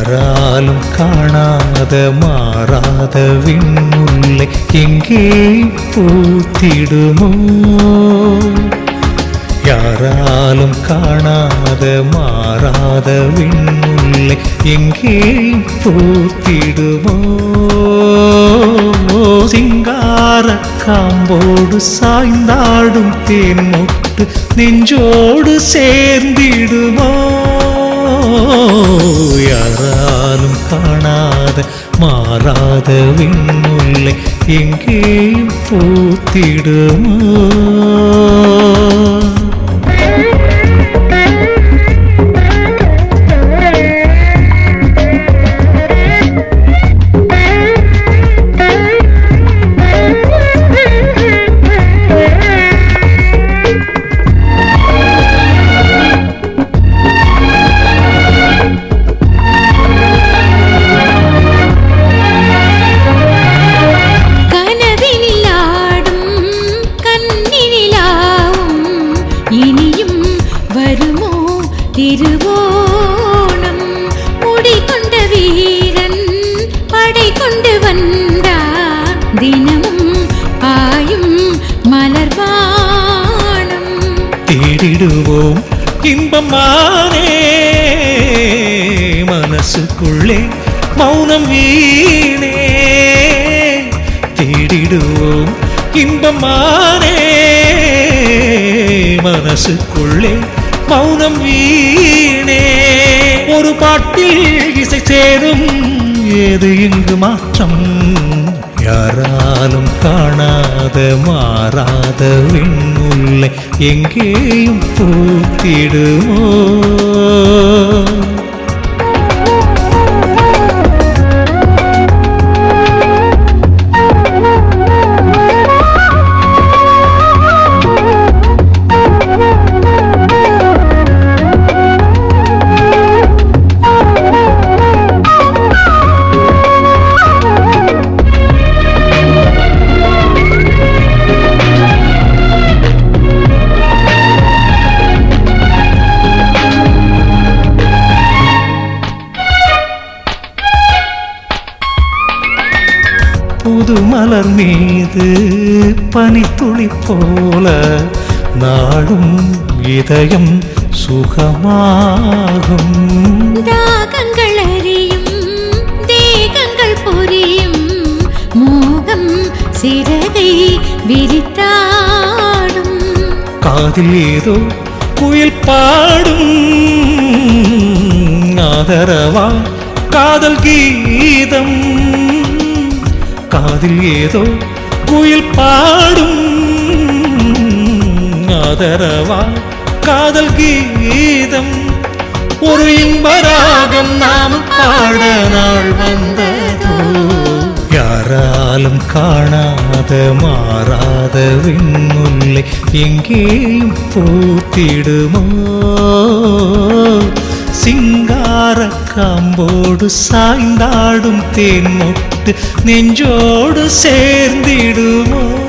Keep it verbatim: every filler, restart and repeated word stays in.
யாராலும் காணாத மாறாத விண்முல்லை எங்கே பூத்திடுமோ? யாராலும் காணாத மாறாத விண்முல்லை எங்கே பூத்திடுமோ? சிங்கார காம்போடு சாய்ந்தாடும் தேன் மொட்டு நெஞ்சோடு சேர்ந்திடுமோ? யாராலும் காணாத மாறாத விண்முல்லை எங்கே பூத்திடுமோ? திருவோணம் முடிகொண்ட வீரன் படை கொண்டு வந்தார் தினமும் பாயும் மலர்வானம் தேடிடுவோம் இன்பமானே மனசுக்குள்ளே மௌனம் வீணே தேடிடுவோம் இன்பமானே மனசுக்குள்ளே மௌனம் வீணே ஒரு பாட்டில் இசை சேரும் ஏது இங்கு மாற்றம் யாராலும் காணாத மாறாத விண்முல்லை எங்கேயும் பூத்திடுமோ? புது மலர் மீது பனித்துளி போல நாடும் இதயம் சுகமாகும். தாகங்கள் அறியும் தேகங்கள் புரியும் மோகம் சிறகை விரித்தாடும். காதில் ஏதோ குயில் பாடும் ஆதரவா காதல் கீதம். காதில் ஏதோ குயில் பாடும் ஆதரவா காதல் கீதம். ஒரு இன்பராகம் நாம் பாட நாள் வந்ததோ? யாராலும் காணாத மாறாத விண்முல்லை எங்கேயும் பூத்திடுமோ? சிங்கார காம்போடு சாய்ந்தாடும் தேன் மொட்டு நெஞ்சோடு சேர்ந்திடுமோ?